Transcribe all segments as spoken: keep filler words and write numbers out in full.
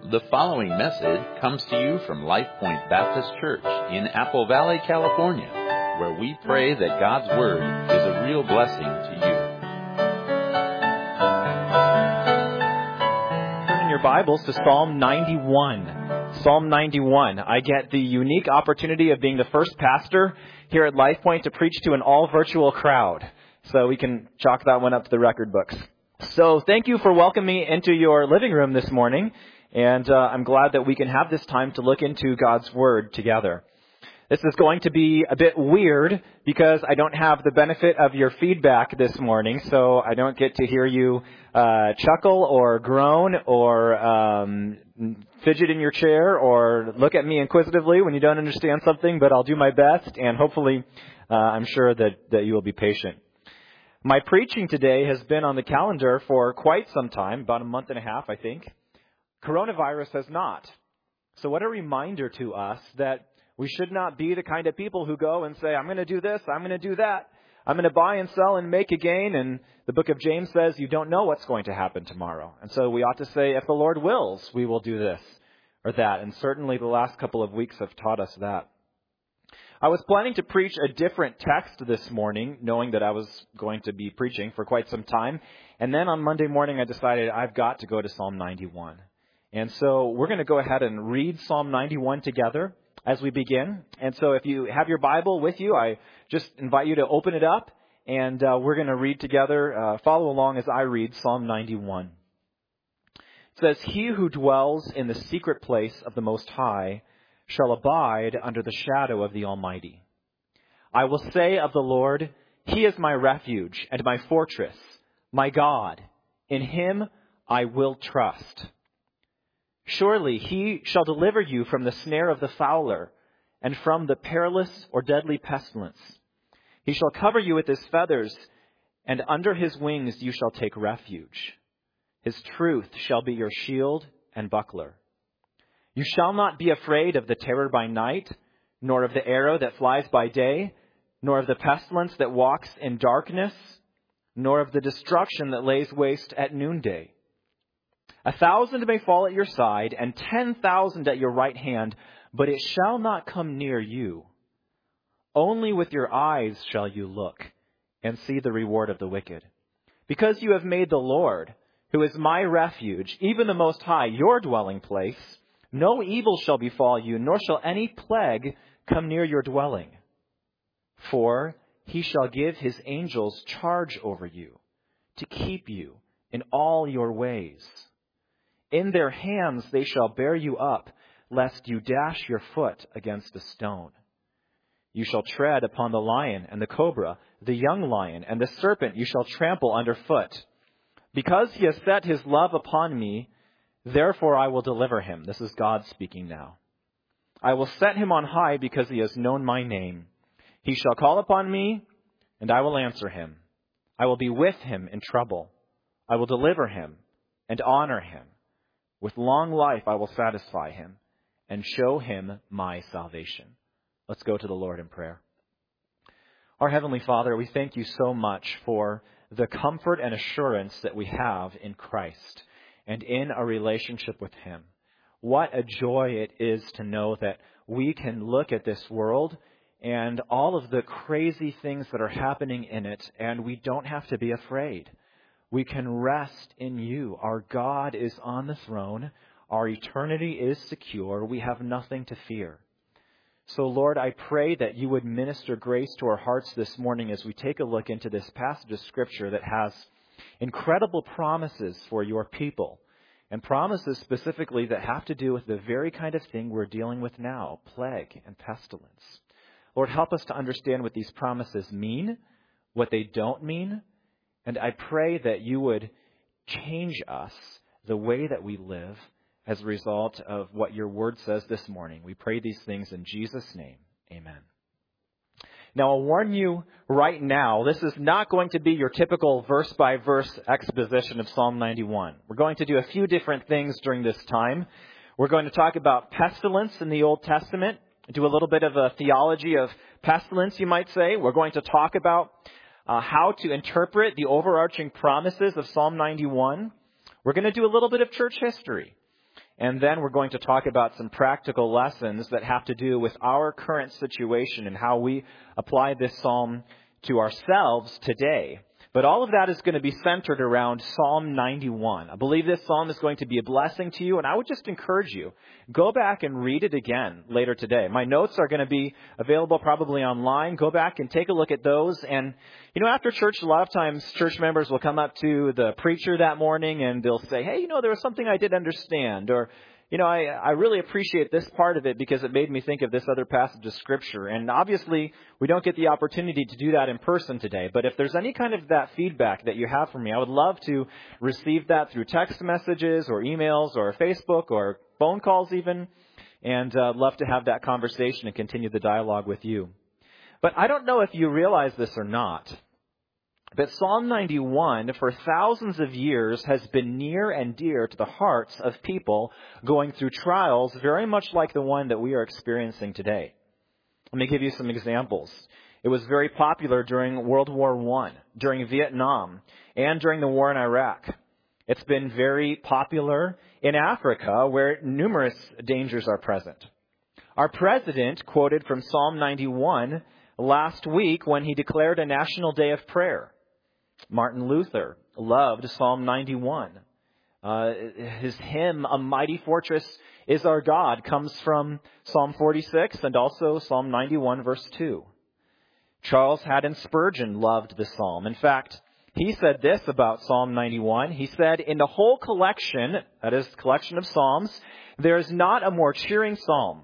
The following message comes to you from Life Point Baptist Church in Apple Valley, California, where we pray that God's Word is a real blessing to you. Turn in your Bibles to Psalm ninety-one. Psalm ninety-one. I get the unique opportunity of being the first pastor here at Life Point to preach to an all-virtual crowd. So we can chalk that one up to the record books. So thank you for welcoming me into your living room this morning. And uh, I'm glad that we can have this time to look into God's Word together. This is going to be a bit weird because I don't have the benefit of your feedback this morning, so I don't get to hear you uh, chuckle or groan or um, fidget in your chair or look at me inquisitively when you don't understand something, but I'll do my best, and hopefully uh, I'm sure that, that you will be patient. My preaching today has been on the calendar for quite some time, about a month and a half, I think. Coronavirus has not. So what a reminder to us that we should not be the kind of people who go and say, I'm going to do this, I'm going to do that. I'm going to buy and sell and make a gain. And the book of James says you don't know what's going to happen tomorrow. And so we ought to say, if the Lord wills, we will do this or that. And certainly the last couple of weeks have taught us that. I was planning to preach a different text this morning, knowing that I was going to be preaching for quite some time. And then on Monday morning, I decided I've got to go to Psalm ninety-one. And so we're going to go ahead and read Psalm ninety-one together as we begin. And so if you have your Bible with you, I just invite you to open it up, and uh, we're going to read together. Uh, follow along as I read Psalm ninety-one. It says, "He who dwells in the secret place of the Most High shall abide under the shadow of the Almighty. I will say of the Lord, He is my refuge and my fortress, my God. In Him I will trust. Surely He shall deliver you from the snare of the fowler and from the perilous or deadly pestilence. He shall cover you with His feathers, and under His wings you shall take refuge. His truth shall be your shield and buckler. You shall not be afraid of the terror by night, nor of the arrow that flies by day, nor of the pestilence that walks in darkness, nor of the destruction that lays waste at noonday. A thousand may fall at your side, and ten thousand at your right hand, but it shall not come near you. Only with your eyes shall you look, and see the reward of the wicked. Because you have made the Lord, who is my refuge, even the Most High, your dwelling place, no evil shall befall you, nor shall any plague come near your dwelling. For He shall give His angels charge over you, to keep you in all your ways. In their hands they shall bear you up, lest you dash your foot against a stone. You shall tread upon the lion and the cobra, the young lion, and the serpent you shall trample underfoot. Because He has set His love upon me, therefore I will deliver him." This is God speaking now. "I will set him on high because he has known my name. He shall call upon me, and I will answer him. I will be with him in trouble. I will deliver him and honor him. With long life I will satisfy him and show him my salvation." Let's go to the Lord in prayer. Our Heavenly Father, we thank you so much for the comfort and assurance that we have in Christ and in a relationship with Him. What a joy it is to know that we can look at this world and all of the crazy things that are happening in it, and we don't have to be afraid. We can rest in you. Our God is on the throne. Our eternity is secure. We have nothing to fear. So, Lord, I pray that you would minister grace to our hearts this morning as we take a look into this passage of Scripture that has incredible promises for your people, and promises specifically that have to do with the very kind of thing we're dealing with now, plague and pestilence. Lord, help us to understand what these promises mean, what they don't mean, and I pray that you would change us, the way that we live, as a result of what your word says this morning. We pray these things in Jesus' name. Amen. Now, I'll warn you right now, this is not going to be your typical verse-by-verse exposition of Psalm ninety-one. We're going to do a few different things during this time. We're going to talk about pestilence in the Old Testament, do a little bit of a theology of pestilence, you might say. We're going to talk about uh, how to interpret the overarching promises of Psalm ninety-one. We're going to do a little bit of church history. And then we're going to talk about some practical lessons that have to do with our current situation and how we apply this psalm to ourselves today. But all of that is going to be centered around Psalm ninety-one. I believe this psalm is going to be a blessing to you, and I would just encourage you, go back and read it again later today. My notes are going to be available probably online. Go back and take a look at those. And, you know, after church, a lot of times church members will come up to the preacher that morning and they'll say, hey, you know, there was something I didn't understand, or, you know, I, I really appreciate this part of it because it made me think of this other passage of Scripture. And obviously, we don't get the opportunity to do that in person today. But if there's any kind of that feedback that you have for me, I would love to receive that through text messages or emails or Facebook or phone calls even. And uh, love to have that conversation and continue the dialogue with you. But I don't know if you realize this or not, but Psalm ninety-one, for thousands of years, has been near and dear to the hearts of people going through trials very much like the one that we are experiencing today. Let me give you some examples. It was very popular during World War One, during Vietnam, and during the war in Iraq. It's been very popular in Africa, where numerous dangers are present. Our president quoted from Psalm ninety-one last week when he declared a national day of prayer. Martin Luther loved Psalm ninety-one. Uh, his hymn, A Mighty Fortress is Our God, comes from Psalm forty-six and also Psalm ninety-one, verse two. Charles Haddon Spurgeon loved the psalm. In fact, he said this about Psalm ninety-one. He said, in the whole collection, that is, collection of psalms, there is not a more cheering psalm.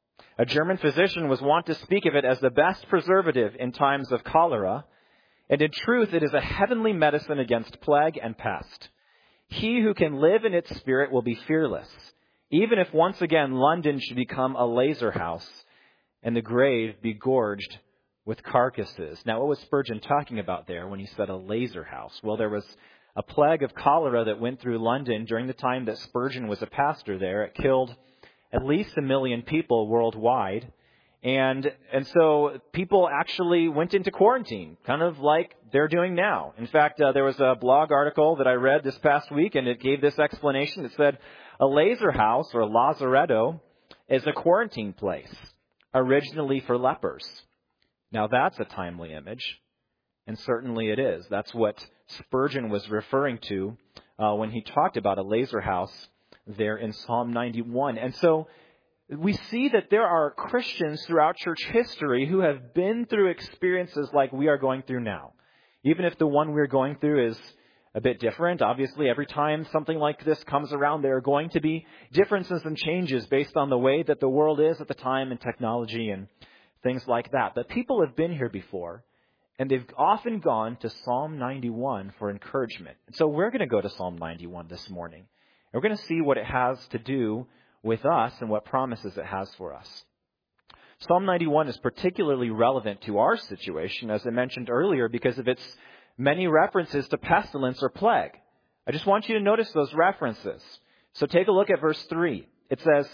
A German physician was wont to speak of it as the best preservative in times of cholera. And in truth, it is a heavenly medicine against plague and pest. He who can live in its spirit will be fearless, even if once again London should become a laser house and the grave be gorged with carcasses. Now, what was Spurgeon talking about there when he said a laser house? Well, there was a plague of cholera that went through London during the time that Spurgeon was a pastor there. It killed at least a million people worldwide. And and so people actually went into quarantine, kind of like they're doing now. In fact, uh, there was a blog article that I read this past week, and it gave this explanation. It said, a laser house, or a lazaretto, is a quarantine place, originally for lepers. Now, that's a timely image, and certainly it is. That's what Spurgeon was referring to uh, when he talked about a laser house there in Psalm ninety-one. And so we see that there are Christians throughout church history who have been through experiences like we are going through now. Even if the one we're going through is a bit different, obviously every time something like this comes around, there are going to be differences and changes based on the way that the world is at the time and technology and things like that. But people have been here before, and they've often gone to Psalm ninety-one for encouragement. And so we're going to go to Psalm ninety-one this morning. And we're going to see what it has to do with us and what promises it has for us. Psalm ninety-one is particularly relevant to our situation, as I mentioned earlier, because of its many references to pestilence or plague. I just want you to notice those references. So take a look at verse three. It says,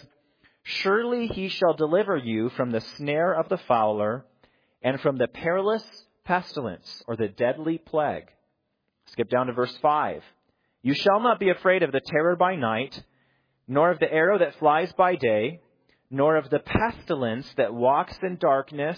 surely he shall deliver you from the snare of the fowler and from the perilous pestilence or the deadly plague. Skip down to verse five. You shall not be afraid of the terror by night, nor of the arrow that flies by day, nor of the pestilence that walks in darkness,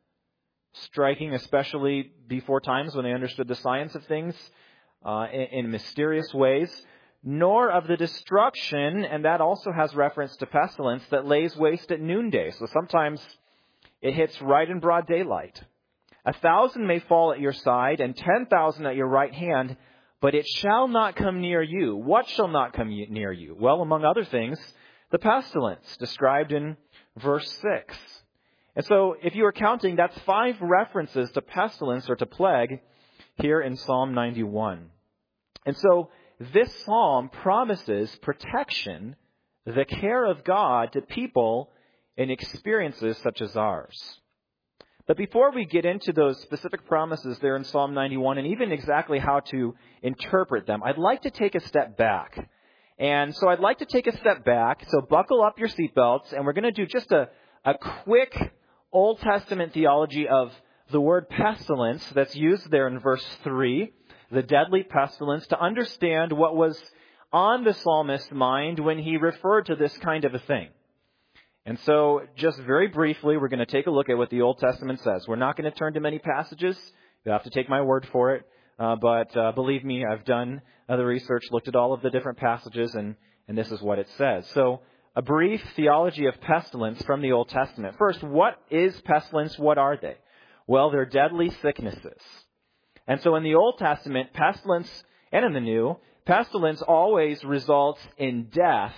striking especially before times when they understood the science of things uh, in, in mysterious ways, nor of the destruction, and that also has reference to pestilence, that lays waste at noonday. So sometimes it hits right in broad daylight. A thousand may fall at your side, and ten thousand at your right hand, but it shall not come near you. What shall not come near you? Well, among other things, the pestilence described in verse six. And so if you are counting, that's five references to pestilence or to plague here in Psalm ninety-one. And so this psalm promises protection, the care of God to people in experiences such as ours. But before we get into those specific promises there in Psalm ninety-one and even exactly how to interpret them, I'd like to take a step back. And so I'd like to take a step back. So buckle up your seatbelts, and we're going to do just a, a quick Old Testament theology of the word pestilence that's used there in verse three, the deadly pestilence, to understand what was on the psalmist's mind when he referred to this kind of a thing. And so, just very briefly, we're going to take a look at what the Old Testament says. We're not going to turn to many passages. You have to take my word for it. Uh, but uh, believe me, I've done other research, looked at all of the different passages, and, and this is what it says. So, a brief theology of pestilence from the Old Testament. First, what is pestilence? What are they? Well, they're deadly sicknesses. And so in the Old Testament, pestilence, and in the New, pestilence always results in death.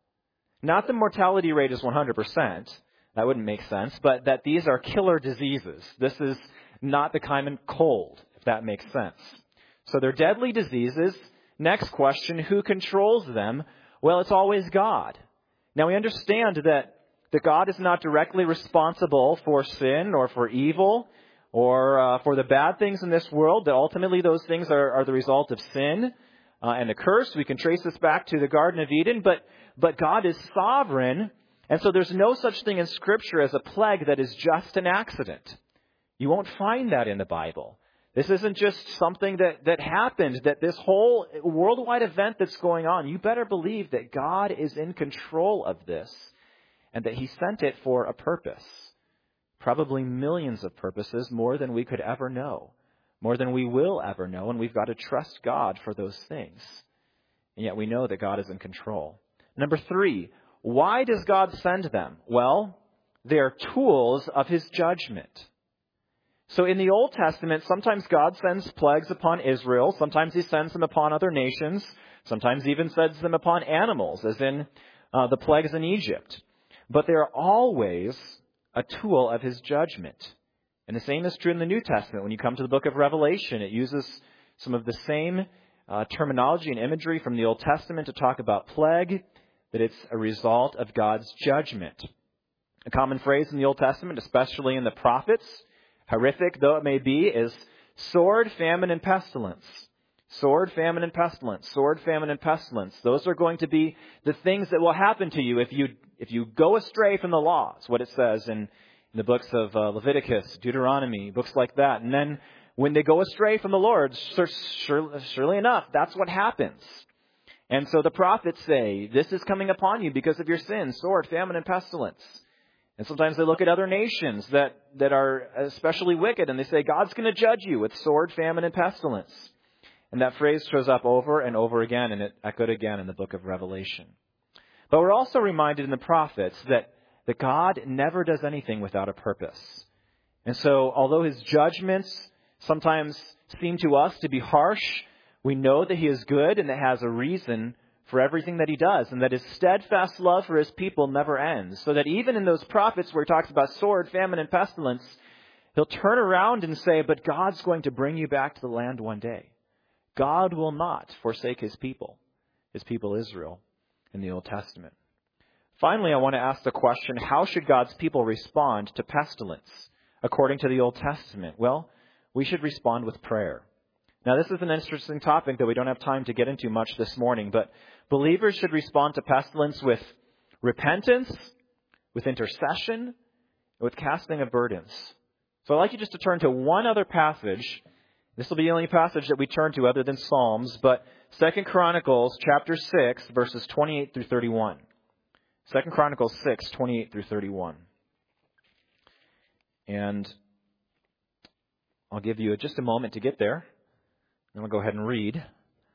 Not the mortality rate is one hundred percent. That wouldn't make sense. But that these are killer diseases. This is not the common cold, if that makes sense. So they're deadly diseases. Next question, who controls them? Well, it's always God. Now we understand that, that God is not directly responsible for sin or for evil or uh, for the bad things in this world, that ultimately those things are, are the result of sin uh, and a curse. We can trace this back to the Garden of Eden, but But God is sovereign, and so there's no such thing in Scripture as a plague that is just an accident. You won't find that in the Bible. This isn't just something that, that happened, that this whole worldwide event that's going on, you better believe that God is in control of this and that He sent it for a purpose. Probably millions of purposes, more than we could ever know, more than we will ever know, and we've got to trust God for those things. And yet we know that God is in control. Number three, why does God send them? Well, they are tools of His judgment. So in the Old Testament, sometimes God sends plagues upon Israel. Sometimes He sends them upon other nations. Sometimes He even sends them upon animals, as in uh, the plagues in Egypt. But they are always a tool of His judgment. And the same is true in the New Testament. When you come to the book of Revelation, it uses some of the same uh, terminology and imagery from the Old Testament to talk about plague, that it's a result of God's judgment. A common phrase in the Old Testament, especially in the prophets, horrific though it may be, is sword, famine, and pestilence. Sword, famine, and pestilence. Sword, famine, and pestilence. Those are going to be the things that will happen to you if you if you go astray from the law. It's what it says in, in the books of uh, Leviticus, Deuteronomy, books like that. And then when they go astray from the Lord, surely, surely enough, that's what happens. And so the prophets say, this is coming upon you because of your sins, sword, famine, and pestilence. And sometimes they look at other nations that, that are especially wicked, and they say, God's going to judge you with sword, famine, and pestilence. And that phrase shows up over and over again, and it echoed again in the book of Revelation. But we're also reminded in the prophets that, that God never does anything without a purpose. And so, although His judgments sometimes seem to us to be harsh, we know that He is good and that has a reason for everything that He does, and that His steadfast love for His people never ends. So that even in those prophets where He talks about sword, famine, and pestilence, He'll turn around and say, but God's going to bring you back to the land one day. God will not forsake His people, His people Israel, in the Old Testament. Finally, I want to ask the question, how should God's people respond to pestilence according to the Old Testament? Well, we should respond with prayer. Now, this is an interesting topic that we don't have time to get into much this morning, but believers should respond to pestilence with repentance, with intercession, with casting of burdens. So I'd like you just to turn to one other passage. This will be the only passage that we turn to other than Psalms, but Second Chronicles chapter six, verses twenty-eight through thirty-one. Second Chronicles six, twenty-eight through thirty-one. And I'll give you just a moment to get there. And we'll go ahead and read.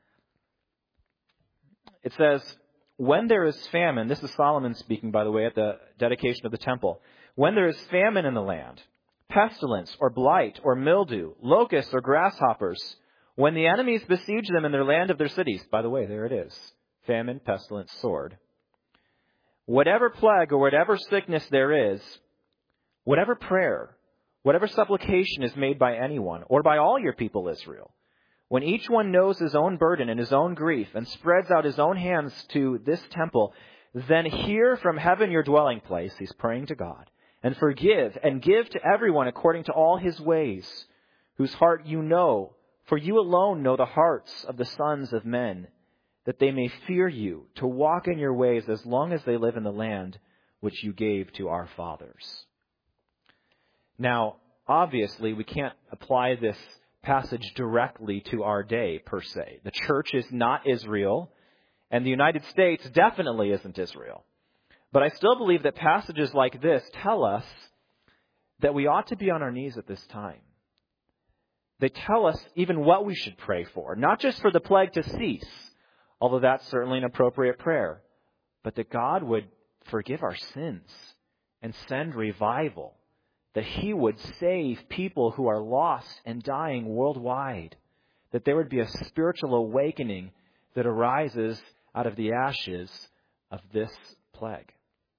It says, when there is famine, this is Solomon speaking, by the way, at the dedication of the temple. When there is famine in the land, pestilence or blight or mildew, locusts or grasshoppers, when the enemies besiege them in their land of their cities, by the way, there it is, famine, pestilence, sword. Whatever plague or whatever sickness there is, whatever prayer, whatever supplication is made by anyone or by all your people Israel, when each one knows his own burden and his own grief and spreads out his own hands to this temple, then hear from heaven your dwelling place, he's praying to God, and forgive and give to everyone according to all his ways, whose heart you know, for you alone know the hearts of the sons of men, that they may fear you, to walk in your ways as long as they live in the land which you gave to our fathers. Now, obviously, we can't apply this passage directly to our day, per se. The church is not Israel, And the United States definitely isn't Israel. But I still believe that passages like this tell us that we ought to be on our knees at this time. They tell us even what we should pray for, not just for the plague to cease, although that's certainly an appropriate prayer, but that God would forgive our sins and send revival, that He would save people who are lost and dying worldwide, that there would be a spiritual awakening that arises out of the ashes of this plague.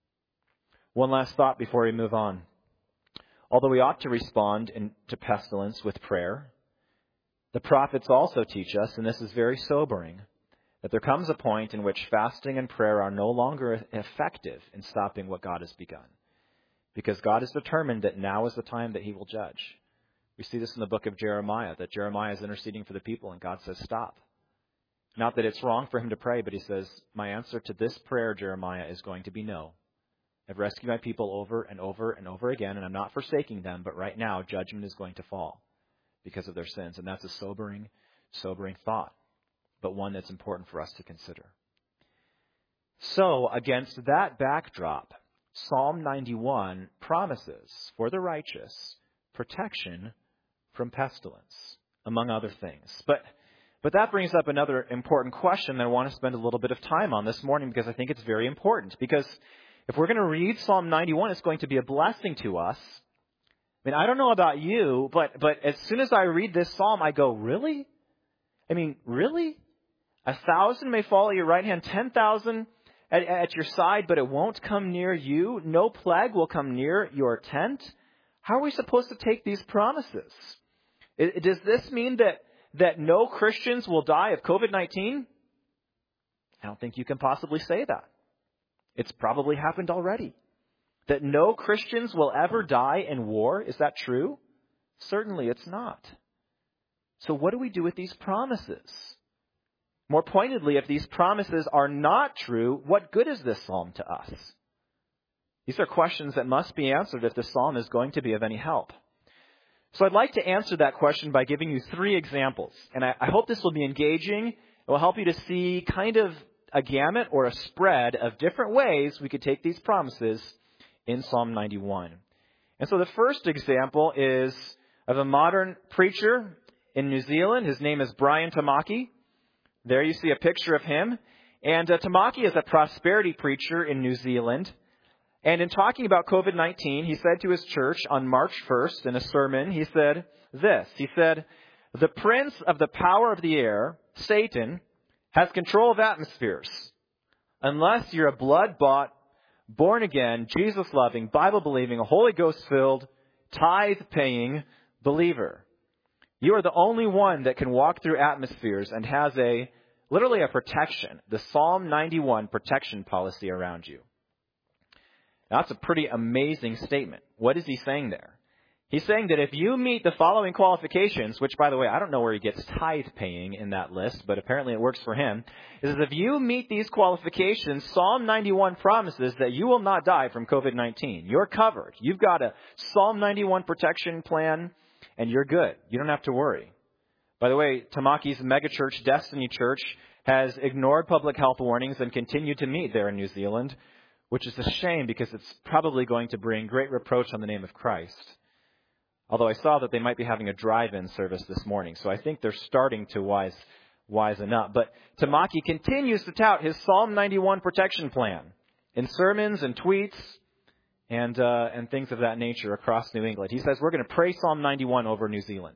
One last thought before we move on. Although we ought to respond in, to pestilence with prayer, the prophets also teach us, and this is very sobering, that there comes a point in which fasting and prayer are no longer effective in stopping what God has begun. Because God has determined that now is the time that He will judge. We see this in the book of Jeremiah, that Jeremiah is interceding for the people, and God says, stop. Not that it's wrong for him to pray, but He says, my answer to this prayer, Jeremiah, is going to be no. I've rescued my people over and over and over again, and I'm not forsaking them, but right now judgment is going to fall because of their sins. And that's a sobering, sobering thought, but one that's important for us to consider. So, against that backdrop, Psalm ninety-one promises for the righteous protection from pestilence, among other things. But but that brings up another important question that I want to spend a little bit of time on this morning, because I think it's very important. Because if we're going to read Psalm ninety-one, it's going to be a blessing to us. I mean, I don't know about you, but but as soon as I read this psalm, I go, really? I mean, really? A thousand may fall at your right hand, ten thousand at, at your side, but it won't come near you. No plague will come near your tent. How are we supposed to take these promises? It, does this mean that, that no Christians will die of covid nineteen? I don't think you can possibly say that. It's probably happened already. That no Christians will ever die in war, is that true? Certainly it's not. So what do we do with these promises? More pointedly, if these promises are not true, what good is this psalm to us? These are questions that must be answered if the psalm is going to be of any help. So I'd like to answer that question by giving you three examples. And I, I hope this will be engaging. It will help you to see kind of a gamut or a spread of different ways we could take these promises in Psalm ninety-one. And so the first example is of a modern preacher in New Zealand. His name is Brian Tamaki. There you see a picture of him. And uh, Tamaki is a prosperity preacher in New Zealand. And in talking about covid nineteen, he said to his church on March first in a sermon, he said this. He said, the prince of the power of the air, Satan, has control of atmospheres. Unless you're a blood-bought, born-again, Jesus-loving, Bible-believing, Holy Ghost-filled, tithe-paying believer. You are the only one that can walk through atmospheres and has a, literally a protection, the Psalm ninety-one protection policy around you. Now, that's a pretty amazing statement. What is he saying there? He's saying that if you meet the following qualifications, which, by the way, I don't know where he gets tithe paying in that list, but apparently it works for him, is if you meet these qualifications, Psalm ninety-one promises that you will not die from covid nineteen. You're covered. You've got a Psalm ninety-one protection plan, and you're good. You don't have to worry. By the way, Tamaki's megachurch, Destiny Church, has ignored public health warnings and continued to meet there in New Zealand, which is a shame because it's probably going to bring great reproach on the name of Christ. Although I saw that they might be having a drive-in service this morning, so I think they're starting to wise, wisen up. But Tamaki continues to tout his Psalm ninety-one protection plan in sermons and tweets and uh, and things of that nature across New England. He says, we're going to pray Psalm ninety-one over New Zealand.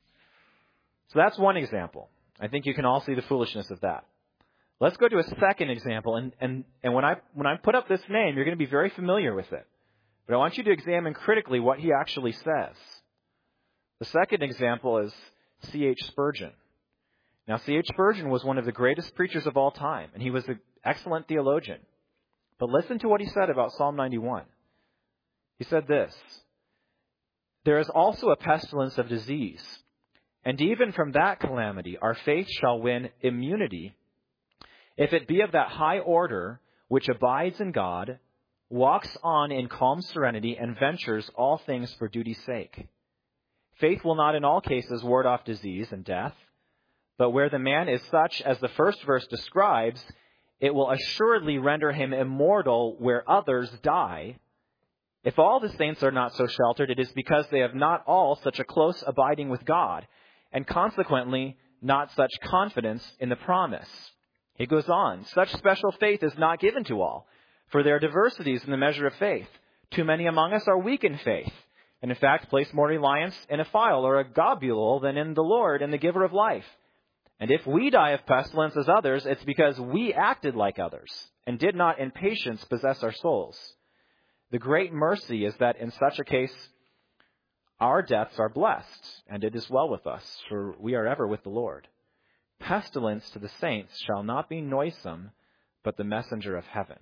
So that's one example. I think you can all see the foolishness of that. Let's go to a second example. And, and, and when I when I put up this name, you're going to be very familiar with it. But I want you to examine critically what he actually says. The second example is C H Spurgeon. Now, C H Spurgeon was one of the greatest preachers of all time, and he was an excellent theologian. But listen to what he said about Psalm ninety-one. He said this, there is also a pestilence of disease, and even from that calamity our faith shall win immunity, if it be of that high order which abides in God, walks on in calm serenity, and ventures all things for duty's sake. Faith will not in all cases ward off disease and death, but where the man is such as the first verse describes, It will assuredly render him immortal where others die. If all the saints are not so sheltered, it is because they have not all such a close abiding with God, and consequently not such confidence in the promise. He goes on, such special faith is not given to all, for there are diversities in the measure of faith. Too many among us are weak in faith, and in fact place more reliance in a phial or a globule than in the Lord and the giver of life. And if we die of pestilence as others, it's because we acted like others, and did not in patience possess our souls. The great mercy is that in such a case, our deaths are blessed, and it is well with us, for we are ever with the Lord. Pestilence to the saints shall not be noisome, but the messenger of heaven.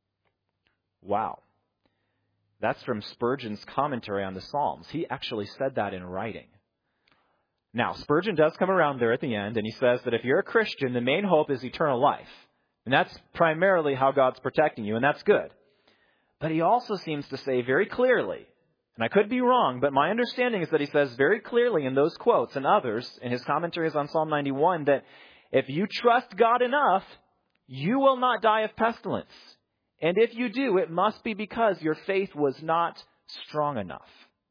Wow. That's from Spurgeon's commentary on the Psalms. He actually said that in writing. Now, Spurgeon does come around there at the end, and he says that if you're a Christian, the main hope is eternal life. And that's primarily how God's protecting you, and that's good. But he also seems to say very clearly, and I could be wrong, but my understanding is that he says very clearly in those quotes and others in his commentaries on Psalm ninety-one that if you trust God enough, you will not die of pestilence. And if you do, it must be because your faith was not strong enough.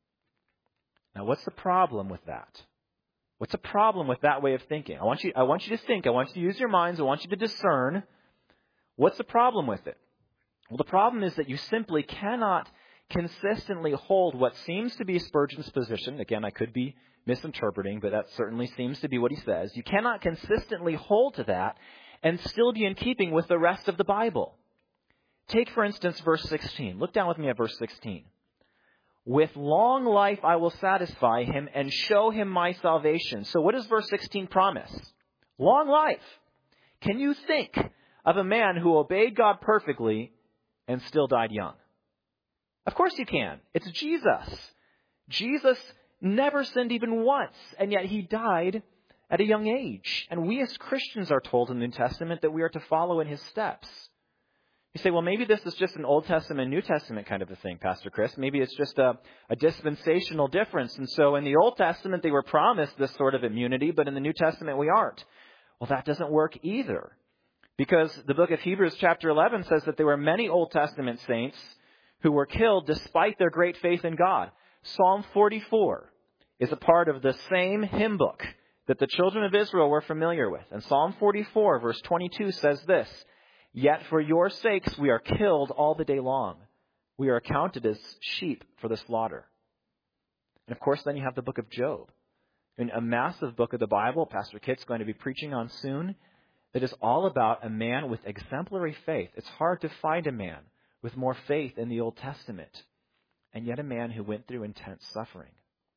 Now, what's the problem with that? What's the problem with that way of thinking? I want you, I want you to think. I want you to use your minds. I want you to discern. What's the problem with it? Well, the problem is that you simply cannot consistently hold what seems to be Spurgeon's position. Again, I could be misinterpreting, but that certainly seems to be what he says. You cannot consistently hold to that and still be in keeping with the rest of the Bible. Take, for instance, verse sixteen. Look down with me at verse sixteen. With long life I will satisfy him and show him my salvation. So what does verse sixteen promise? Long life. Can you think of a man who obeyed God perfectly and still died young? Of course you can. It's Jesus. Jesus never sinned even once, and yet he died at a young age. And we as Christians are told in the New Testament that we are to follow in his steps. You say, well, maybe this is just an Old Testament, New Testament kind of a thing, Pastor Chris. Maybe it's just a, a dispensational difference. And so in the Old Testament, they were promised this sort of immunity, but in the New Testament, we aren't. Well, that doesn't work either. Because the book of Hebrews chapter eleven says that there were many Old Testament saints who were killed despite their great faith in God. Psalm forty-four is a part of the same hymn book that the children of Israel were familiar with. And Psalm forty-four, verse twenty-two says this, Yet for your sakes we are killed all the day long. We are accounted as sheep for the slaughter. And of course, then you have the book of Job. And a massive book of the Bible, Pastor Kit's going to be preaching on soon, that is all about a man with exemplary faith. It's hard to find a man with more faith in the Old Testament, and yet a man who went through intense suffering.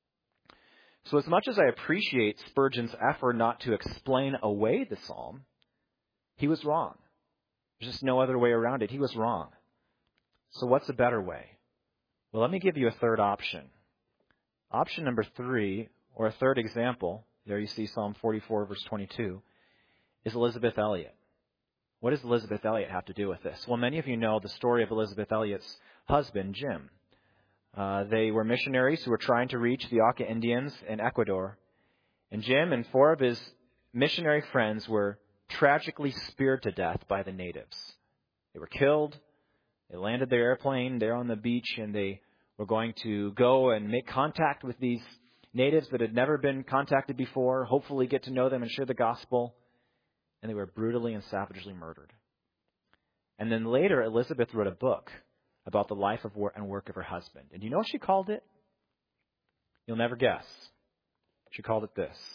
So as much as I appreciate Spurgeon's effort not to explain away the psalm, he was wrong. There's just no other way around it. He was wrong. So what's a better way? Well, let me give you a third option. Option number three, or a third example, there you see Psalm forty-four, verse twenty-two, is Elizabeth Elliot. What does Elizabeth Elliot have to do with this? Well, many of you know the story of Elizabeth Elliot's husband, Jim. Uh, they were missionaries who were trying to reach the Auca Indians in Ecuador. And Jim and four of his missionary friends were tragically speared to death by the natives. They were killed. They landed their airplane there on the beach, and they were going to go and make contact with these natives that had never been contacted before, hopefully get to know them and share the gospel. And they were brutally and savagely murdered. And then later, Elizabeth wrote a book about the life of and work of her husband. And do you know what she called it? You'll never guess. She called it this.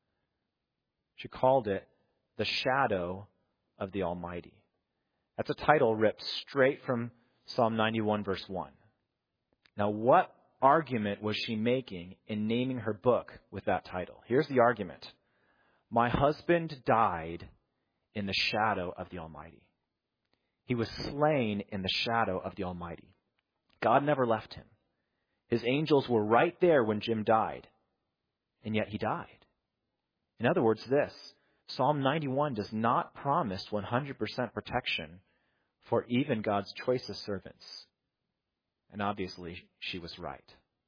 She called it The Shadow of the Almighty. That's a title ripped straight from Psalm ninety-one, verse one. Now, what argument was she making in naming her book with that title? Here's the argument. My husband died in the shadow of the Almighty. He was slain in the shadow of the Almighty. God never left him. His angels were right there when Jim died, and yet he died. In other words, this, Psalm ninety-one does not promise one hundred percent protection for even God's choicest servants. And obviously, she was right.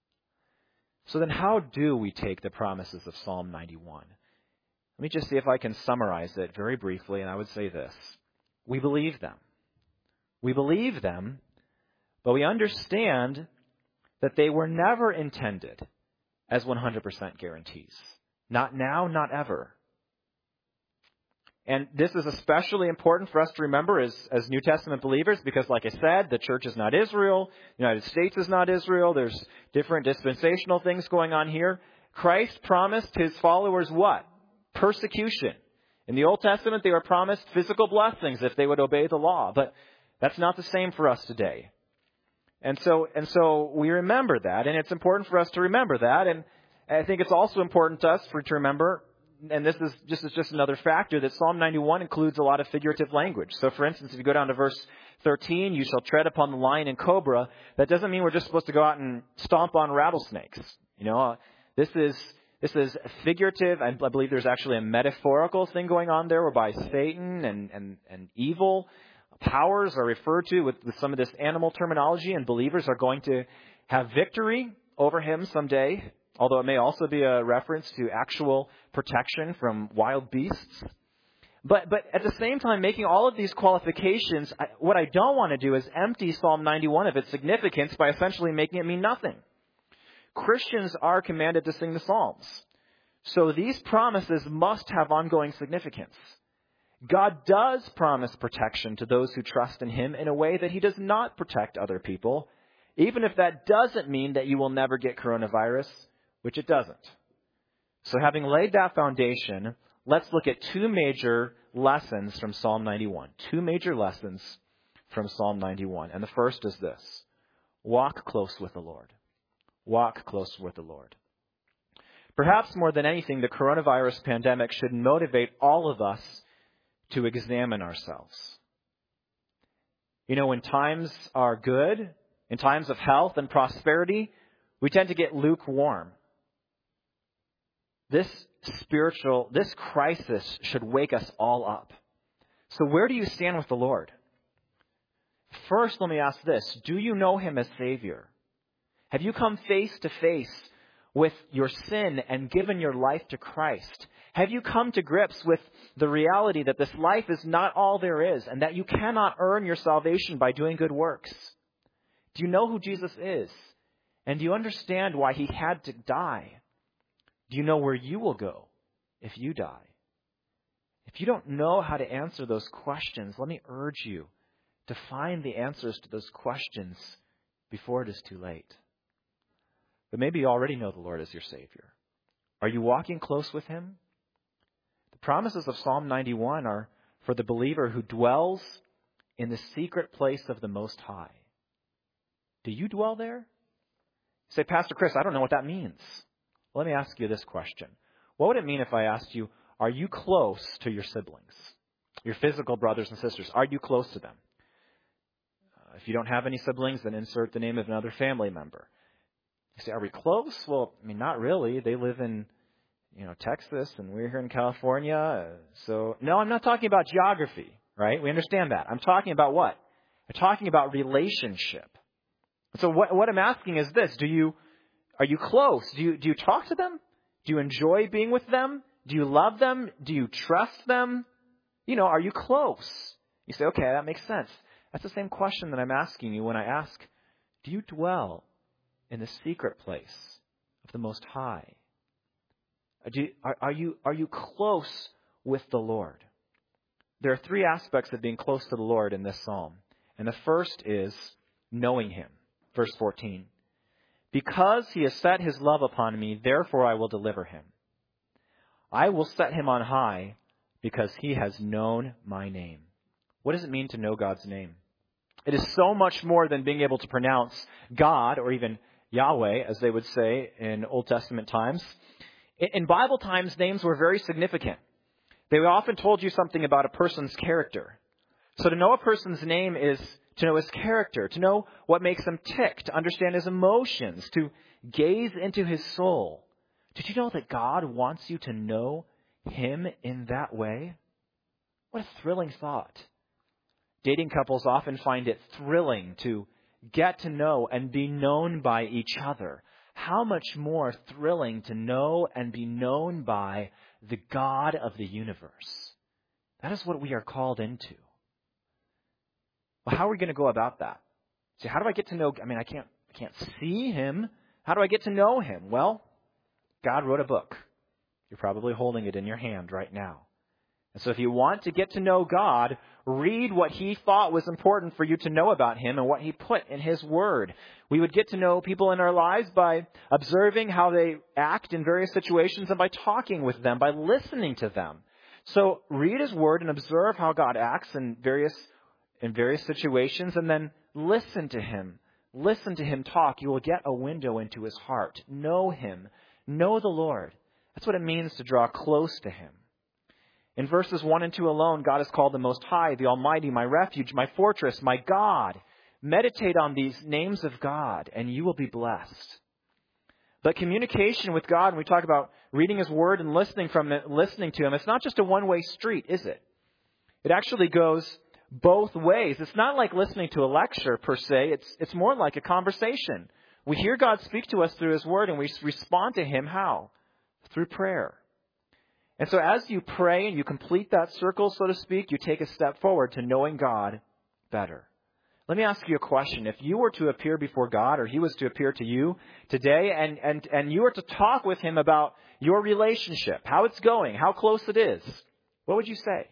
So then how do we take the promises of Psalm ninety-one? Let me just see if I can summarize it very briefly, and I would say this. we believe them. We believe them, but we understand that they were never intended as one hundred percent guarantees. Not now, not ever. And this is especially important for us to remember as, as New Testament believers because, like I said, the church is not Israel. The United States is not Israel. There's different dispensational things going on here. Christ promised his followers what? Persecution. In the Old Testament, they were promised physical blessings if they would obey the law. But that's not the same for us today. And so, and so we remember that, and it's important for us to remember that. And I think it's also important to us for to remember, and this is just, is just another factor, that Psalm ninety-one includes a lot of figurative language. So, for instance, if you go down to verse thirteen, you shall tread upon the lion and cobra. That doesn't mean we're just supposed to go out and stomp on rattlesnakes. You know, uh, this is this is figurative. I, I believe there's actually a metaphorical thing going on there, whereby Satan and and, and evil powers are referred to with, with some of this animal terminology, and believers are going to have victory over him someday, although it may also be a reference to actual protection from wild beasts. But but at the same time, making all of these qualifications, I, what I don't want to do is empty Psalm ninety-one of its significance by essentially making it mean nothing. Christians are commanded to sing the Psalms. So these promises must have ongoing significance. God does promise protection to those who trust in him in a way that he does not protect other people, even if that doesn't mean that you will never get coronavirus, which it doesn't. So having laid that foundation, let's look at two major lessons from Psalm ninety-one. Two major lessons from Psalm ninety-one. And the first is this: walk close with the Lord. Walk close with the Lord. Perhaps more than anything, the coronavirus pandemic should motivate all of us to examine ourselves. You know, when times are good, in times of health and prosperity, we tend to get lukewarm. This spiritual, this crisis should wake us all up. So where do you stand with the Lord? First, let me ask this. Do you know him as Savior? Have you come face to face with your sin and given your life to Christ? Have you come to grips with the reality that this life is not all there is and that you cannot earn your salvation by doing good works? Do you know who Jesus is? And do you understand why he had to die? Do you know where you will go if you die? If you don't know how to answer those questions, let me urge you to find the answers to those questions before it is too late. But maybe you already know the Lord as your Savior. Are you walking close with him? The promises of Psalm ninety-one are for the believer who dwells in the secret place of the Most High. Do you dwell there? You say, Pastor Chris, I don't know what that means. Well, let me ask you this question. What would it mean if I asked you, are you close to your siblings? Your physical brothers and sisters, are you close to them? Uh, if you don't have any siblings, then insert the name of another family member. You say, are we close? Well, I mean, not really. They live in, you know, Texas, and we're here in California. So, no, I'm not talking about geography, right? We understand that. I'm talking about what? I'm talking about relationship. So what, what I'm asking is this. Do you, are you close? Do you, do you talk to them? Do you enjoy being with them? Do you love them? Do you trust them? You know, are you close? You say, okay, that makes sense. That's the same question that I'm asking you when I ask, do you dwell in the secret place of the Most High? Do you, are, are you are you close with the Lord? There are three aspects of being close to the Lord in this psalm. And the first is knowing him. Verse fourteen. Because he has set his love upon me, therefore I will deliver him. I will set him on high because he has known my name. What does it mean to know God's name? It is so much more than being able to pronounce God, or even Yahweh, as they would say in Old Testament times. In Bible times, names were very significant. They often told you something about a person's character. So to know a person's name is to know his character, to know what makes him tick, to understand his emotions, to gaze into his soul. Did you know that God wants you to know him in that way? What a thrilling thought. Dating couples often find it thrilling to get to know and be known by each other. How much more thrilling to know and be known by the God of the universe. That is what we are called into. Well, how are we going to go about that? So how do I get to know, I mean, I can't, I can't see him. How do I get to know him? Well, God wrote a book. You're probably holding it in your hand right now. And so if you want to get to know God, read what he thought was important for you to know about him and what he put in his word. We would get to know people in our lives by observing how they act in various situations and by talking with them, by listening to them. So read his word and observe how God acts in various in various situations, and then listen to him. Listen to him talk. You will get a window into his heart. Know him. Know the Lord. That's what it means to draw close to him. In verses one and two alone, God is called the Most High, the Almighty, my refuge, my fortress, my God. Meditate on these names of God, and you will be blessed. But communication with God, when we talk about reading his word and listening from it, listening to him, it's not just a one-way street, is it? It actually goes both ways. It's not like listening to a lecture per se. It's it's more like a conversation. We hear God speak to us through his word, and we respond to him how? Through prayer. And so as you pray and you complete that circle, so to speak, you take a step forward to knowing God better. Let me ask you a question. If you were to appear before God, or he was to appear to you today, and, and, and you were to talk with him about your relationship, how it's going, how close it is, what would you say?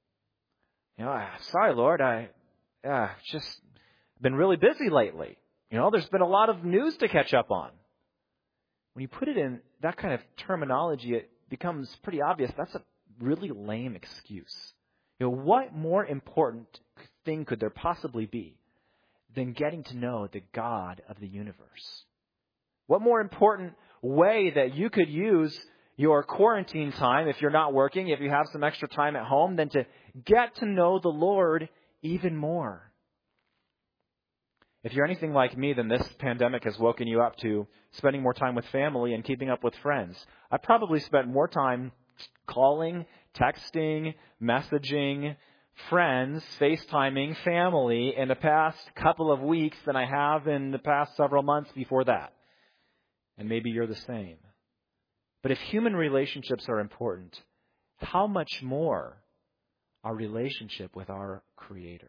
You know, sorry, Lord, I uh, just been really busy lately. You know, there's been a lot of news to catch up on. When you put it in that kind of terminology, it becomes pretty obvious that's a really lame excuse. You know, what more important thing could there possibly be than getting to know the God of the universe? What more important way that you could use your quarantine time, if you're not working, if you have some extra time at home, than to get to know the Lord even more? If you're anything like me, then this pandemic has woken you up to spending more time with family and keeping up with friends. I probably spent more time calling, texting, messaging friends, FaceTiming family in the past couple of weeks than I have in the past several months before that. And maybe you're the same. But if human relationships are important, how much more our relationship with our Creator?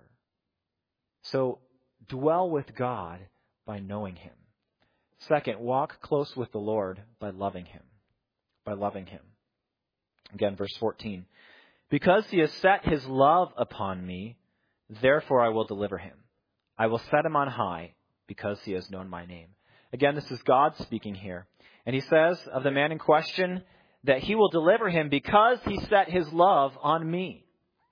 So dwell with God by knowing him. Second, walk close with the Lord by loving him. By loving him. Again, verse fourteen. Because he has set his love upon me, therefore I will deliver him. I will set him on high because he has known my name. Again, this is God speaking here. And he says of the man in question that he will deliver him because he set his love on me.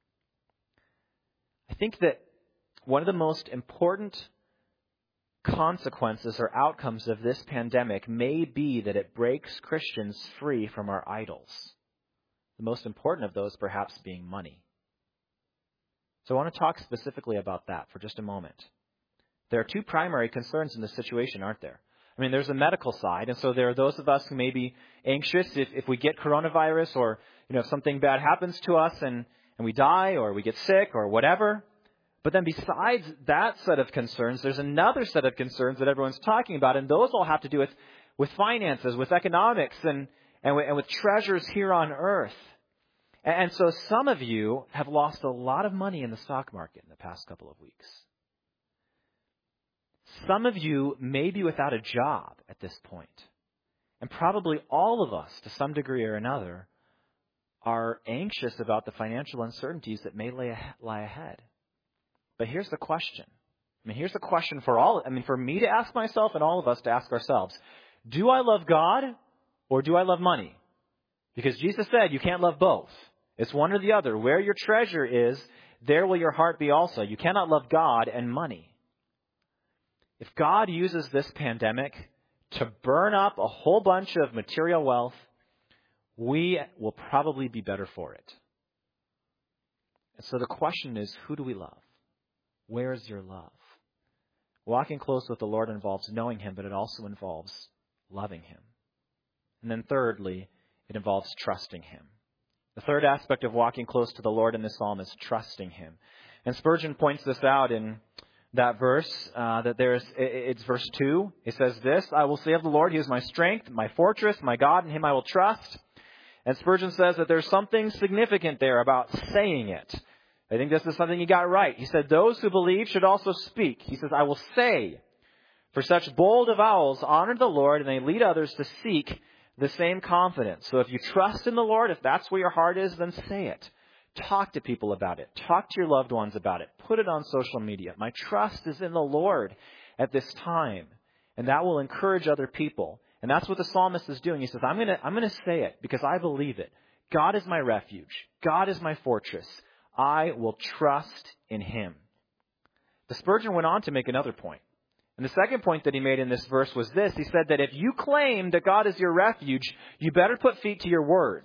I think that one of the most important consequences or outcomes of this pandemic may be that it breaks Christians free from our idols. The most important of those perhaps being money. So I want to talk specifically about that for just a moment. There are two primary concerns in this situation, aren't there? I mean, there's a medical side, and so there are those of us who may be anxious if, if we get coronavirus, or you know, if something bad happens to us and, and we die or we get sick or whatever. But then besides that set of concerns, there's another set of concerns that everyone's talking about, and those all have to do with, with finances, with economics, and, and, with, and with treasures here on earth. And, and so some of you have lost a lot of money in the stock market in the past couple of weeks. Some of you may be without a job at this point. And probably all of us, to some degree or another, are anxious about the financial uncertainties that may lay, lie ahead. But here's the question. I mean, here's the question for all, I mean, for me to ask myself and all of us to ask ourselves. Do I love God or do I love money? Because Jesus said you can't love both. It's one or the other. Where your treasure is, there will your heart be also. You cannot love God and money. If God uses this pandemic to burn up a whole bunch of material wealth, we will probably be better for it. And so the question is, who do we love? Where is your love? Walking close with the Lord involves knowing him, but it also involves loving him. And then thirdly, it involves trusting him. The third aspect of walking close to the Lord in this psalm is trusting him. And Spurgeon points this out in that verse, uh, that there's, it's verse two. It says this, I will say of the Lord, he is my strength, my fortress, my God, in him I will trust. And Spurgeon says that there's something significant there about saying it. I think this is something he got right. He said, those who believe should also speak. He says, I will say, for such bold avowals honor the Lord, and they lead others to seek the same confidence. So if you trust in the Lord, if that's where your heart is, then say it. Talk to people about it. Talk to your loved ones about it. Put it on social media. My trust is in the Lord at this time. And that will encourage other people. And that's what the psalmist is doing. He says, I'm going to I'm going to say it because I believe it. God is my refuge. God is my fortress. I will trust in him. The Spurgeon went on to make another point. And the second point that he made in this verse was this. He said that if you claim that God is your refuge, you better put feet to your words.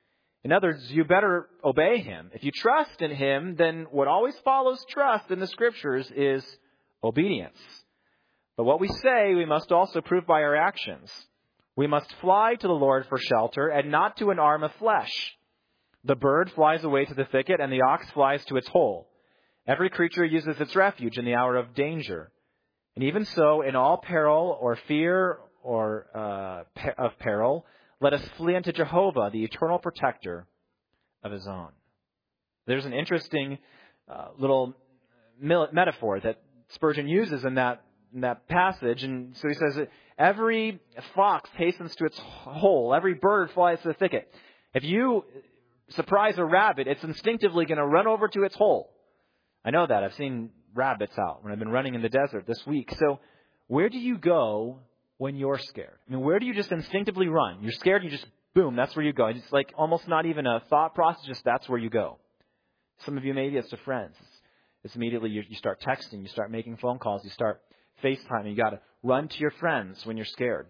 In other words, you better obey him. If you trust in him, then what always follows trust in the scriptures is obedience. But what we say, we must also prove by our actions. We must fly to the Lord for shelter and not to an arm of flesh. The bird flies away to the thicket and the ox flies to its hole. Every creature uses its refuge in the hour of danger. And even so, in all peril or fear or uh, of peril, let us flee unto Jehovah, the eternal protector of his own. There's an interesting uh, little metaphor that Spurgeon uses in that in that passage. And so he says, every fox hastens to its hole, every bird flies to the thicket. If you surprise a rabbit, it's instinctively going to run over to its hole. I know that. I've seen rabbits out when I've been running in the desert this week. So where do you go when you're scared? I mean, where do you just instinctively run? You're scared, you just, boom, that's where you go. It's like almost not even a thought process, just that's where you go. Some of you, maybe it's to friends. It's, it's immediately you, you start texting, you start making phone calls, you start FaceTiming. You got to run to your friends when you're scared.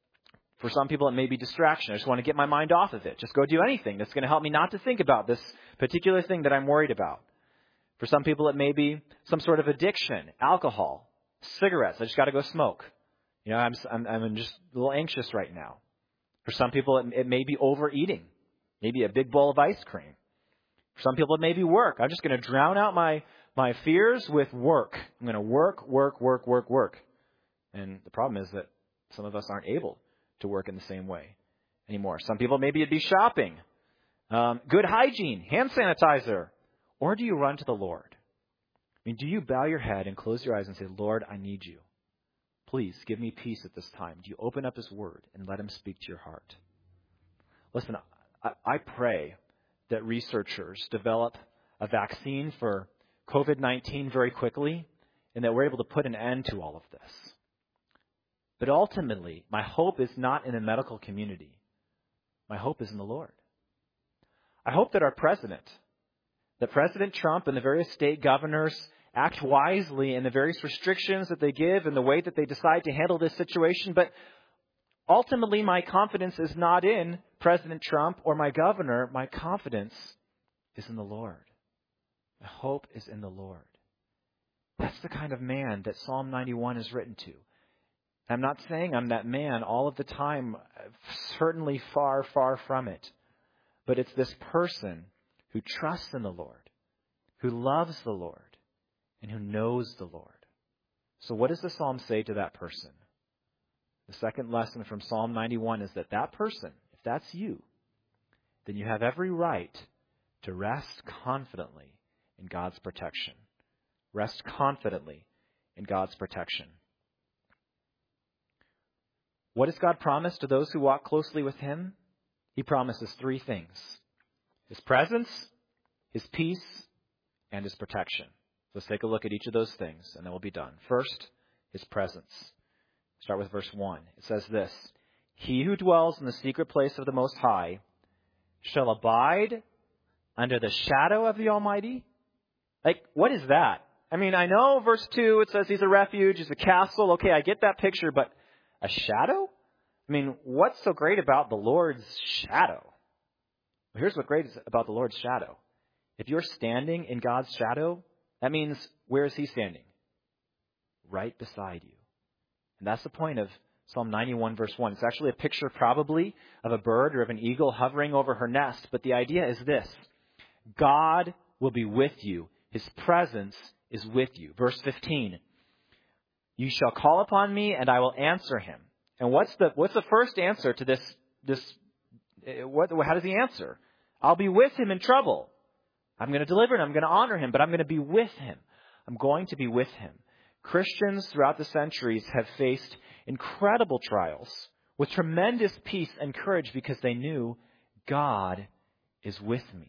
For some people, it may be distraction. I just want to get my mind off of it. Just go do anything that's going to help me not to think about this particular thing that I'm worried about. For some people, it may be some sort of addiction, alcohol, cigarettes. I just got to go smoke. You know, I'm, I'm, I'm just a little anxious right now. For some people, it, it may be overeating, maybe a big bowl of ice cream. For some people, it may be work. I'm just going to drown out my, my fears with work. I'm going to work, work, work, work, work. And the problem is that some of us aren't able to work in the same way anymore. Some people, maybe it'd be shopping, um, good hygiene, hand sanitizer. Or do you run to the Lord? I mean, do you bow your head and close your eyes and say, Lord, I need you. Please give me peace at this time. Do you open up his word and let him speak to your heart? Listen, I, I pray that researchers develop a vaccine for covid nineteen very quickly and that we're able to put an end to all of this. But ultimately, my hope is not in the medical community. My hope is in the Lord. I hope that our president, that President Trump and the various state governors act wisely in the various restrictions that they give and the way that they decide to handle this situation. But ultimately, my confidence is not in President Trump or my governor. My confidence is in the Lord. My hope is in the Lord. That's the kind of man that Psalm ninety-one is written to. I'm not saying I'm that man all of the time, certainly far, far from it. But it's this person who trusts in the Lord, who loves the Lord, and who knows the Lord. So what does the psalm say to that person? The second lesson from Psalm ninety-one is that that person, if that's you, then you have every right to rest confidently in God's protection. Rest confidently in God's protection. What does God promise to those who walk closely with him? He promises three things: his presence, his peace, and his protection. Let's take a look at each of those things, and then we'll be done. First, his presence. Start with verse one. It says this: He who dwells in the secret place of the Most High shall abide under the shadow of the Almighty. Like, what is that? I mean, I know verse two, it says he's a refuge, he's a castle. Okay, I get that picture, but a shadow? I mean, what's so great about the Lord's shadow? Well, here's what's great about the Lord's shadow. If you're standing in God's shadow, that means, where is he standing? Right beside you. And that's the point of Psalm ninety-one, verse one. It's actually a picture probably of a bird or of an eagle hovering over her nest. But the idea is this: God will be with you. His presence is with you. Verse fifteen. You shall call upon me and I will answer him. And what's the what's the first answer to this? This what? How does he answer? I'll be with him in trouble. I'm going to deliver him. I'm going to honor him, but I'm going to be with him. I'm going to be with him. Christians throughout the centuries have faced incredible trials with tremendous peace and courage because they knew God is with me.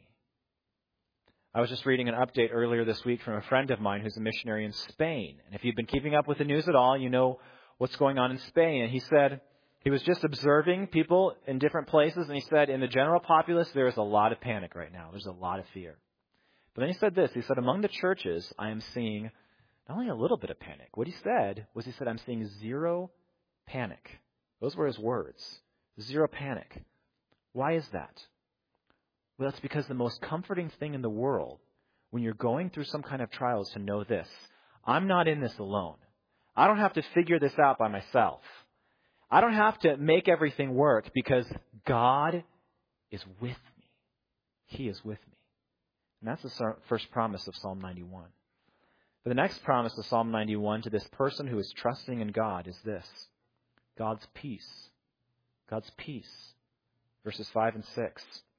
I was just reading an update earlier this week from a friend of mine who's a missionary in Spain. And if you've been keeping up with the news at all, you know what's going on in Spain. And he said he was just observing people in different places. And he said in the general populace, there is a lot of panic right now. There's a lot of fear. But then he said this. He said, among the churches, I am seeing not only a little bit of panic. What he said was he said, I'm seeing zero panic. Those were his words. Zero panic. Why is that? Well, it's because the most comforting thing in the world when you're going through some kind of trial is to know this. I'm not in this alone. I don't have to figure this out by myself. I don't have to make everything work because God is with me. He is with me. And that's the first promise of Psalm ninety-one. But the next promise of Psalm ninety-one to this person who is trusting in God is this. God's peace. God's peace. Verses five and six.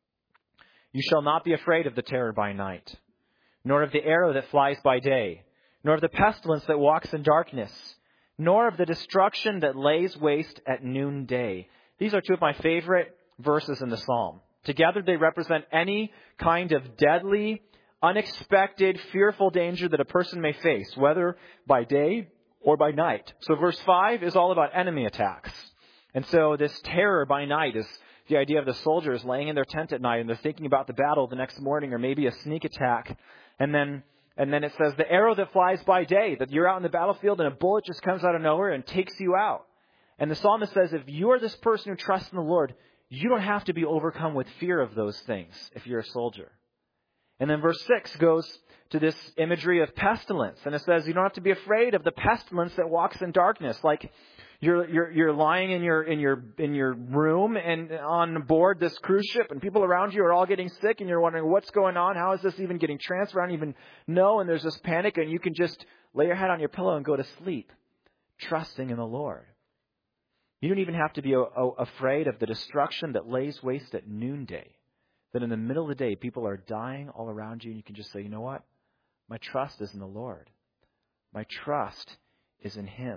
You shall not be afraid of the terror by night, nor of the arrow that flies by day, nor of the pestilence that walks in darkness, nor of the destruction that lays waste at noonday. These are two of my favorite verses in the psalm. Together they represent any kind of deadly, unexpected, fearful danger that a person may face, whether by day or by night. So verse five is all about enemy attacks. And so this terror by night is the idea of the soldiers laying in their tent at night and they're thinking about the battle the next morning or maybe a sneak attack. And then and then it says the arrow that flies by day, that you're out in the battlefield and a bullet just comes out of nowhere and takes you out. And the psalmist says if you're this person who trusts in the Lord, you don't have to be overcome with fear of those things if you're a soldier. And then verse six goes to this imagery of pestilence. And it says you don't have to be afraid of the pestilence that walks in darkness. Like You're you're you're lying in your in your in your room and on board this cruise ship, and people around you are all getting sick, and you're wondering what's going on. How is this even getting transferred? I don't even know. And there's this panic, and you can just lay your head on your pillow and go to sleep, trusting in the Lord. You don't even have to be a, a, afraid of the destruction that lays waste at noonday. That in the middle of the day, people are dying all around you, and you can just say, you know what? My trust is in the Lord. My trust is in Him.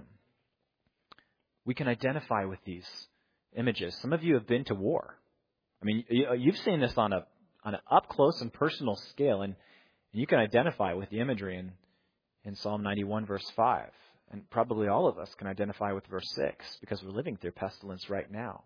We can identify with these images. Some of you have been to war. I mean, you've seen this on a on an up close and personal scale, and you can identify with the imagery in, in Psalm ninety-one, verse five. And probably all of us can identify with verse six because we're living through pestilence right now.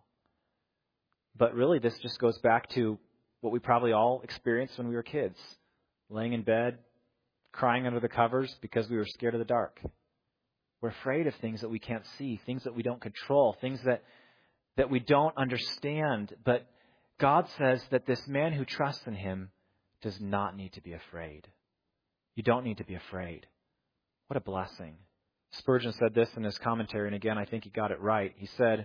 But really, this just goes back to what we probably all experienced when we were kids, laying in bed, crying under the covers because we were scared of the dark. We're afraid of things that we can't see, things that we don't control, things that, that we don't understand. But God says that this man who trusts in Him does not need to be afraid. You don't need to be afraid. What a blessing. Spurgeon said this in his commentary, and again, I think he got it right. He said,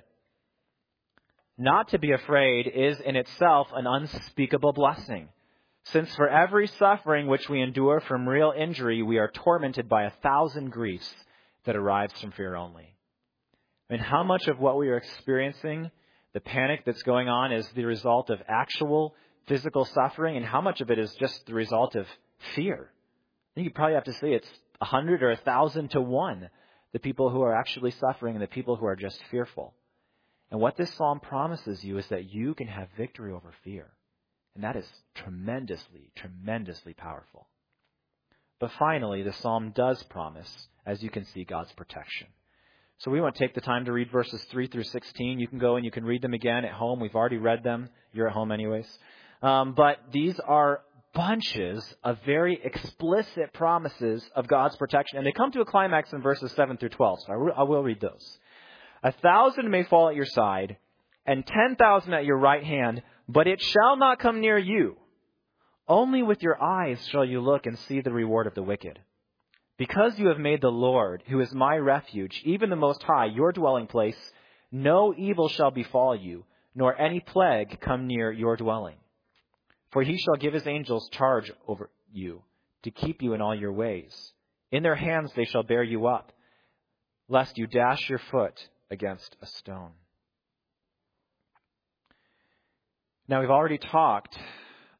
not to be afraid is in itself an unspeakable blessing, since for every suffering which we endure from real injury, we are tormented by a thousand griefs that arrives from fear only. And how much of what we are experiencing, the panic that's going on, is the result of actual physical suffering, and how much of it is just the result of fear? I think you probably have to say it's a hundred or a thousand to one, the people who are actually suffering and the people who are just fearful. And what this psalm promises you is that you can have victory over fear. And that is tremendously, tremendously powerful. But finally, the psalm does promise, as you can see, God's protection. So we want to take the time to read verses three through sixteen. You can go and you can read them again at home. We've already read them. You're at home anyways. Um, but these are bunches of very explicit promises of God's protection. And they come to a climax in verses seven through twelve. So I, re- I will read those. A thousand may fall at your side and ten thousand at your right hand, but it shall not come near you. Only with your eyes shall you look and see the reward of the wicked. Because you have made the Lord, who is my refuge, even the Most High, your dwelling place, no evil shall befall you, nor any plague come near your dwelling. For He shall give His angels charge over you, to keep you in all your ways. In their hands they shall bear you up, lest you dash your foot against a stone. Now we've already talked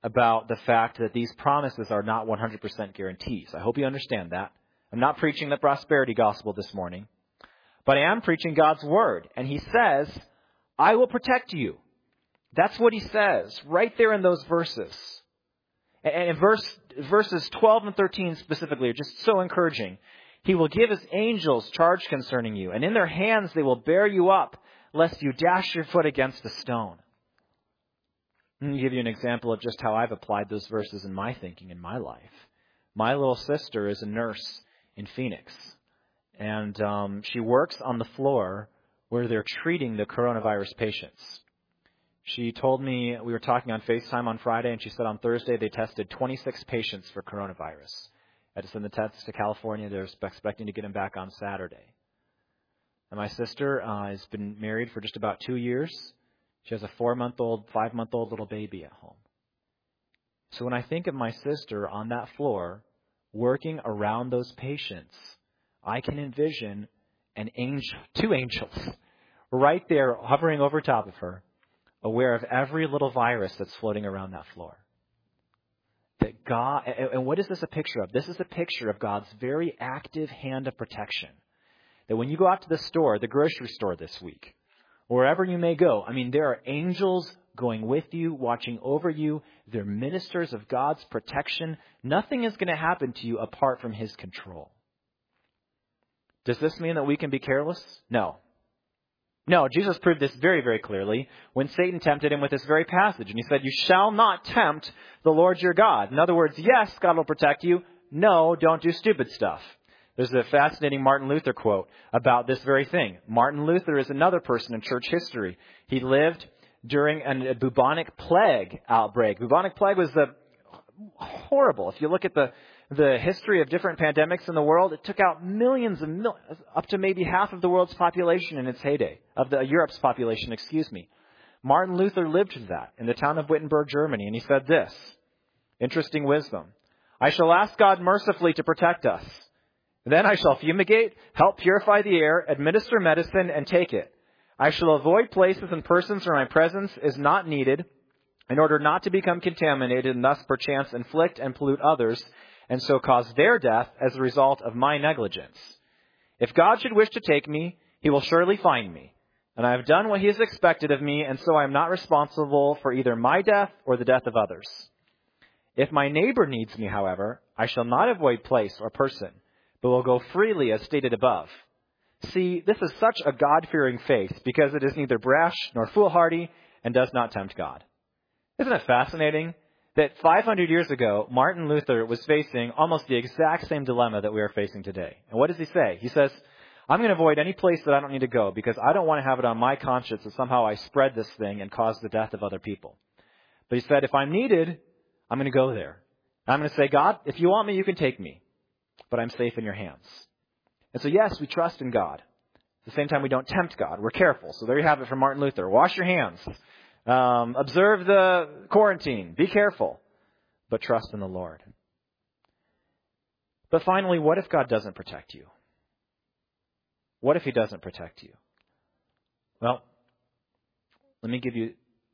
about the fact that these promises are not one hundred percent guarantees. I hope you understand that. I'm not preaching the prosperity gospel this morning, but I am preaching God's word. And he says, I will protect you. That's what he says right there in those verses. And in verse, verses twelve and thirteen specifically are just so encouraging. He will give his angels charge concerning you, and in their hands they will bear you up, lest you dash your foot against a stone. Let me give you an example of just how I've applied those verses in my thinking in my life. My little sister is a nurse in Phoenix, and um, she works on the floor where they're treating the coronavirus patients. She told me, we were talking on FaceTime on Friday, and she said on Thursday they tested twenty-six patients for coronavirus. I had to send the tests to California. They're expecting to get them back on Saturday. And my sister uh, has been married for just about two years. She has a four-month-old, five-month-old little baby at home. So when I think of my sister on that floor working around those patients, I can envision an angel, two angels right there hovering over top of her, aware of every little virus that's floating around that floor. That God, and what is this a picture of? This is a picture of God's very active hand of protection. That when you go out to the store, the grocery store this week, wherever you may go, I mean, there are angels going with you, watching over you. They're ministers of God's protection. Nothing is going to happen to you apart from his control. Does this mean that we can be careless? No. No, Jesus proved this very, very clearly when Satan tempted him with this very passage. And he said, you shall not tempt the Lord your God. In other words, yes, God will protect you. No, don't do stupid stuff. There's a fascinating Martin Luther quote about this very thing. Martin Luther is another person in church history. He lived during a bubonic plague outbreak. Bubonic plague was the horrible. If you look at the the history of different pandemics in the world, it took out millions and mil- up to maybe half of the world's population in its heyday, of the Europe's population, excuse me. Martin Luther lived through that in the town of Wittenberg, Germany, and he said this, interesting wisdom. I shall ask God mercifully to protect us. Then I shall fumigate, help purify the air, administer medicine, and take it. I shall avoid places and persons where my presence is not needed, in order not to become contaminated and thus perchance inflict and pollute others, and so cause their death as a result of my negligence. If God should wish to take me, he will surely find me. And I have done what he has expected of me, and so I am not responsible for either my death or the death of others. If my neighbor needs me, however, I shall not avoid place or person, but will go freely as stated above. See, this is such a God-fearing faith, because it is neither brash nor foolhardy and does not tempt God. Isn't it fascinating that five hundred years ago, Martin Luther was facing almost the exact same dilemma that we are facing today? And what does he say? He says, I'm going to avoid any place that I don't need to go because I don't want to have it on my conscience that somehow I spread this thing and cause the death of other people. But he said, if I'm needed, I'm going to go there. And I'm going to say, God, if you want me, you can take me, but I'm safe in your hands. And so, yes, we trust in God. At the same time, we don't tempt God. We're careful. So there you have it from Martin Luther. Wash your hands. Um, observe the quarantine. Be careful, but trust in the Lord. But finally, what if God doesn't protect you? What if he doesn't protect you? Well, let me give you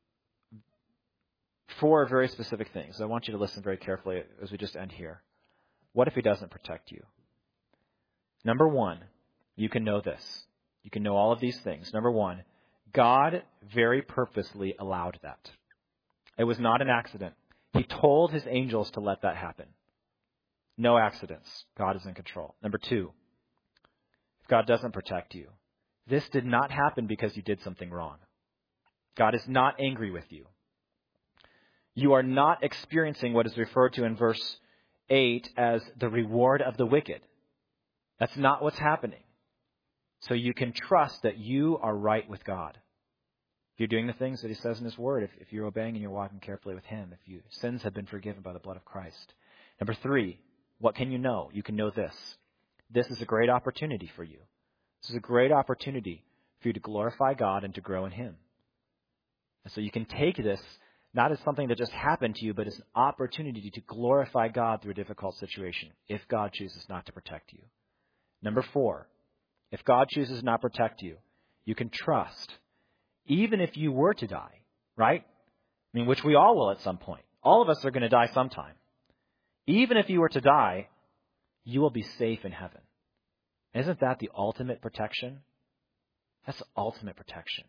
four very specific things. I want you to listen very carefully as we just end here. What if he doesn't protect you? Number one, you can know this. You can know all of these things. Number one, God very purposely allowed that. It was not an accident. He told his angels to let that happen. No accidents. God is in control. Number two, if God doesn't protect you, this did not happen because you did something wrong. God is not angry with you. You are not experiencing what is referred to in verse eight as the reward of the wicked. That's not what's happening. So you can trust that you are right with God. If you're doing the things that he says in his word, if, if you're obeying and you're walking carefully with him, if your sins have been forgiven by the blood of Christ. Number three, what can you know? You can know this. This is a great opportunity for you. This is a great opportunity for you to glorify God and to grow in him. And so you can take this not as something that just happened to you, but as an opportunity to glorify God through a difficult situation if God chooses not to protect you. Number four, if God chooses not to protect you, you can trust, even if you were to die, right? I mean, which we all will at some point. All of us are going to die sometime. Even if you were to die, you will be safe in heaven. Isn't that the ultimate protection? That's the ultimate protection.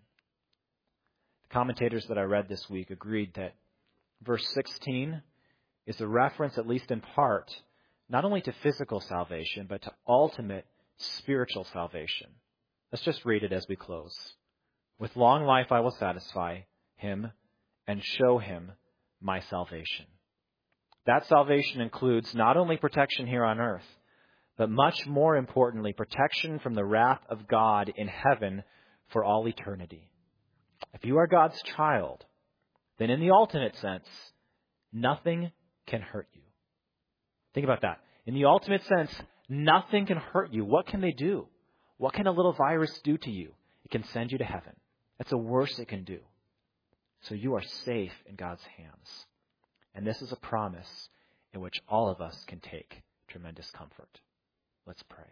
The commentators that I read this week agreed that verse sixteen is a reference, at least in part, not only to physical salvation, but to ultimate spiritual salvation. Let's just read it as we close. With long life I will satisfy him and show him my salvation. That salvation includes not only protection here on earth, but much more importantly, protection from the wrath of God in heaven for all eternity. If you are God's child, then in the ultimate sense, nothing can hurt you. Think about that. In the ultimate sense, nothing can hurt you. What can they do? What can a little virus do to you? It can send you to heaven. That's the worst it can do. So you are safe in God's hands. And this is a promise in which all of us can take tremendous comfort. Let's pray.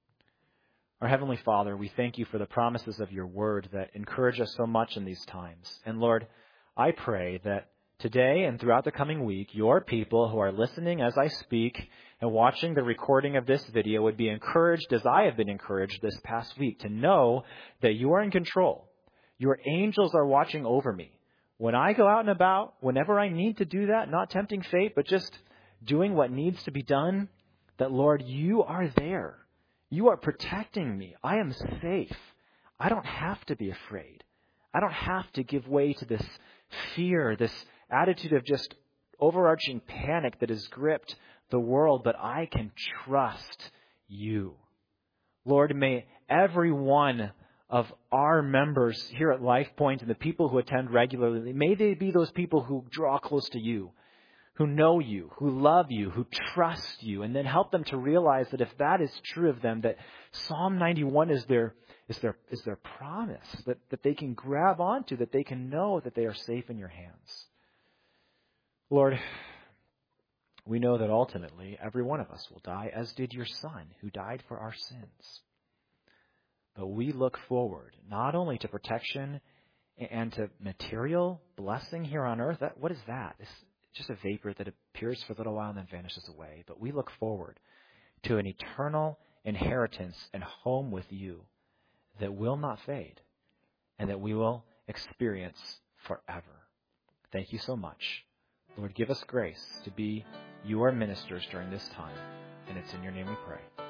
Our Heavenly Father, we thank you for the promises of your word that encourage us so much in these times. And Lord, I pray that today and throughout the coming week, your people who are listening as I speak and watching the recording of this video would be encouraged as I have been encouraged this past week to know that you are in control. Your angels are watching over me. When I go out and about, whenever I need to do that, not tempting fate, but just doing what needs to be done, that, Lord, you are there. You are protecting me. I am safe. I don't have to be afraid. I don't have to give way to this fear, this attitude of just overarching panic that has gripped the world, but I can trust you. Lord, may every one of our members here at LifePoint and the people who attend regularly, may they be those people who draw close to you, who know you, who love you, who trust you, and then help them to realize that if that is true of them, that Psalm ninety-one is their is their is their promise, that, that they can grab onto, that they can know that they are safe in your hands. Lord, we know that ultimately every one of us will die, as did your Son, who died for our sins. But we look forward not only to protection and to material blessing here on earth. That, what is that? It's just a vapor that appears for a little while and then vanishes away. But we look forward to an eternal inheritance and home with you that will not fade and that we will experience forever. Thank you so much. Lord, give us grace to be your ministers during this time. And it's in your name we pray.